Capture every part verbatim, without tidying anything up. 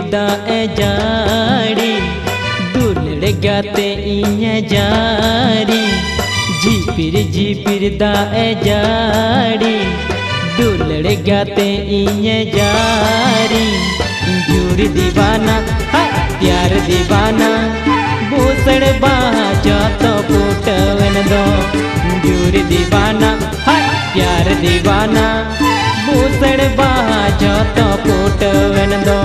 दा ए जाड़ी दुलड़ गाते इन्या जारी झिपिर झिपिर दा ए जाड़ी दुलड़ गाते इन्या जारी जूर दीवाना हाय प्यार दीवाना बूसड़ बाहा जातो पुटवन दो जूर दीवाना हाय प्यार दीवाना बूसड़ बाहा जातो पुटवन दो।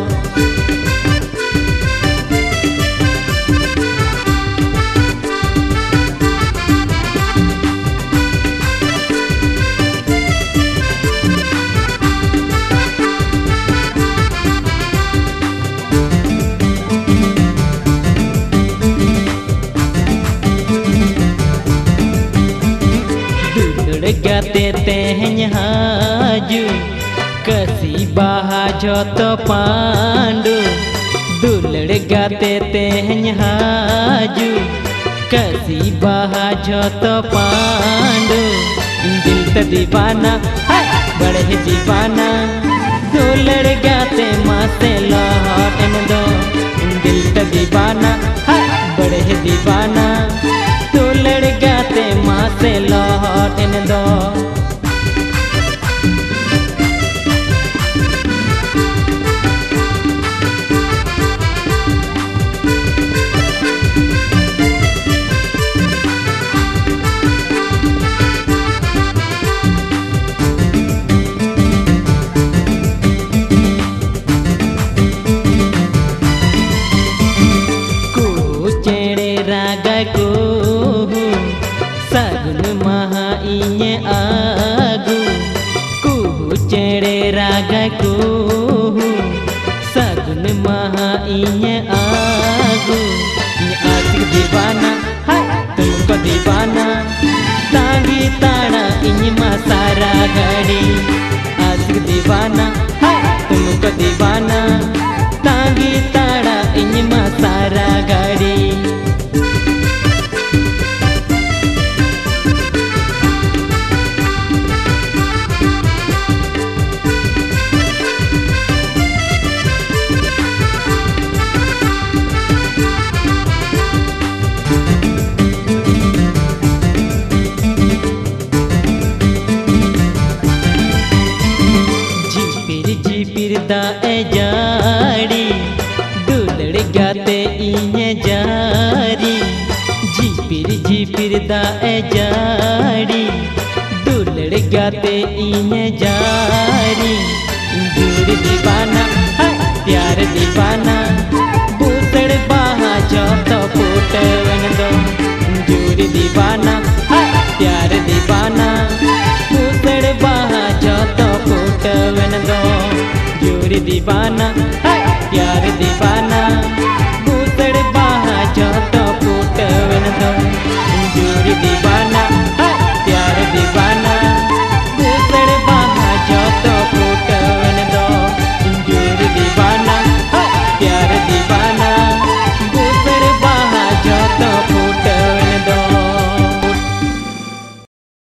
गाते तेहन हाजू कसी बाहा जोतो पांडू दुलड़ गाते तेहन हाजू कसी बाहा जोतो पांडू दिल त दीवाना हाय बड़े दीवाना दुलड़ गाते मासे लौटन दो दिल त दीवाना हाय बड़े दीवाना दुलड़ गाते मासे लौटन दो। सगुन महा इन्ये आगू कुहू चेड़े रागा कुहू सगुन महा इन्ये आगू आशिक दीवाना हाय तुमको दीवाना तांगी ताना इन्ये मासारा गाड़ी आशिक दीवाना हाय तुमको दीवाना तांगी ताना इन्ये मासारा गाड़ी। दा ए जाड़ी दुलड़ गाते इन्या जारी झिपिर झिपिर दा ए जाड़ी दुलड़ गाते इन्या जारी जूर दीवाना हाय प्यार दीवाना बूसड़ बाहा जातो पुटवन दो जूर दीवाना हाय प्यार दीवाना बूसड़ बाहा जातो पुटवन दो जूर दीवाना